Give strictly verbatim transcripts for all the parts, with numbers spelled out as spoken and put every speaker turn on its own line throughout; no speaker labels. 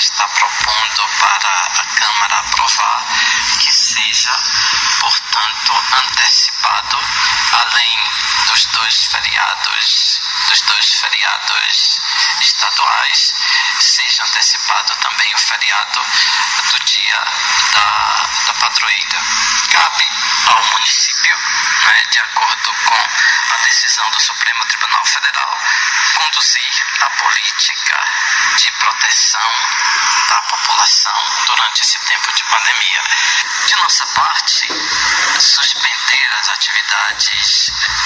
está propondo para a Câmara aprovar que seja, portanto, antecipado, além dos dois feriados, dos dois feriados estaduais, seja antecipado também o feriado do dia da, da padroeira. Cabe ao município, né, de acordo com a decisão do Supremo Tribunal Federal, conduzir a política de proteção da população durante esse tempo de pandemia. De nossa parte, suspender as atividades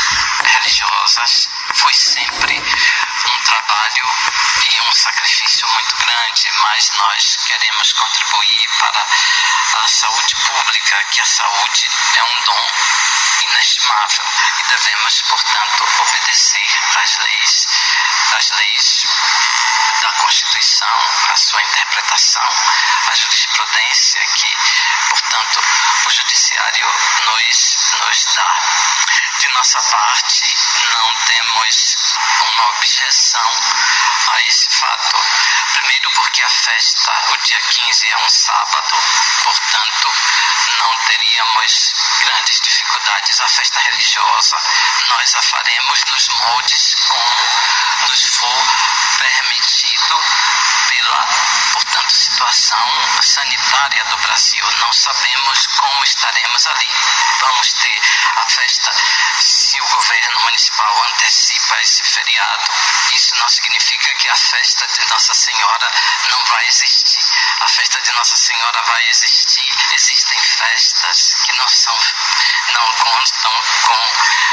religiosas foi sempre um trabalho e um sacrifício muito grande, mas nós queremos contribuir para a saúde pública, que a saúde é um dom inestimável e devemos, portanto, obedecer às leis, às leis da Constituição, a sua interpretação, a jurisprudência que, portanto, o Judiciário nos, nos dá. De nossa parte, não temos uma objeção a esse fato. Primeiro porque a festa, o dia quinze é um sábado, portanto, não teríamos grandes dificuldades. A festa religiosa, nós a faremos nos moldes como nos for permitido pela, portanto, situação sanitária do Brasil. Não sabemos como estaremos ali. Vamos ter a festa, se o governo municipal antecipa esse feriado, isso não significa que a festa de Nossa Senhora não vai existir. A festa de Nossa Senhora vai existir. Existem festas que não são, não constam com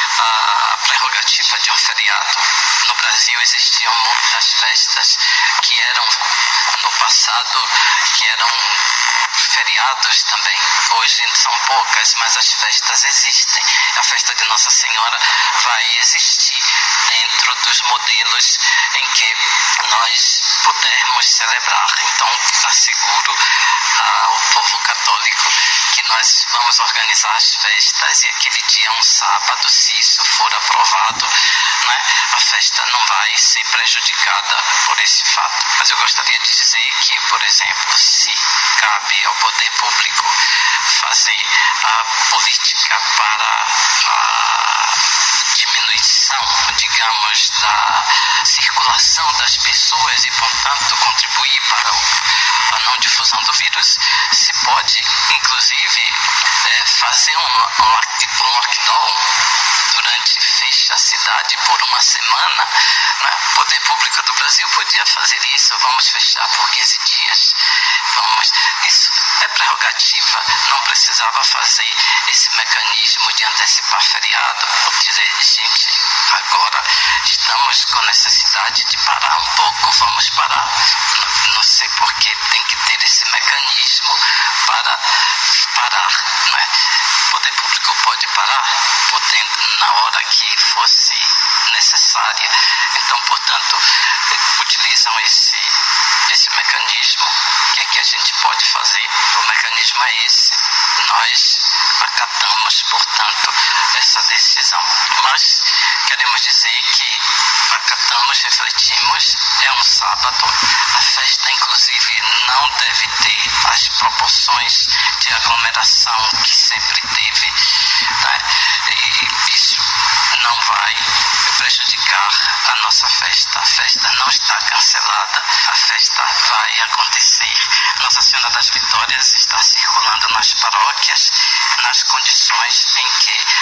a prerrogativa de um feriado. No Brasil existiam muitas festas que eram, no passado, que eram feriados também. Hoje são poucas, mas as festas existem. A festa de Nossa Senhora vai existir dentro dos modelos em que nós pudermos celebrar. Então, asseguro ao povo católico que nós vamos organizar as festas e aquele dia é um sábado, se isso for aprovado, né, a festa não vai ser prejudicada por esse fato. Mas eu gostaria de dizer que, por exemplo, se cabe ao poder público fazer a política para a diminuição, digamos, da circulação das pessoas e, portanto, contribuir para o, a não difusão do vírus, se pode, inclusive, é, fazer um, um, tipo, um lockdown durante, fecha a cidade por uma semana, né? O poder público do Brasil podia fazer isso. Vamos fechar por quinze dias. Vamos, isso é prerrogativa, não precisava fazer esse mecanismo de antecipar feriado, ou dizer, gente, agora estamos com necessidade de parar um pouco, vamos parar. Não, não sei por que tem que ter esse mecanismo para parar, né? O poder público pode parar, podendo, na hora que fosse necessária. Então, portanto, utilizam esse, esse mecanismo. O que é que a gente pode fazer? O mecanismo é esse. Nós acatamos, portanto, essa decisão. Mas queremos dizer que acatamos, refletimos, é um sábado. A festa, inclusive, não deve ter as proporções de aglomeração que sempre teve, né? E isso não vai prejudicar a nossa festa. A festa não está cancelada, a festa vai acontecer. Nossa Senhora das Vitórias está circulando nas paróquias nas condições em que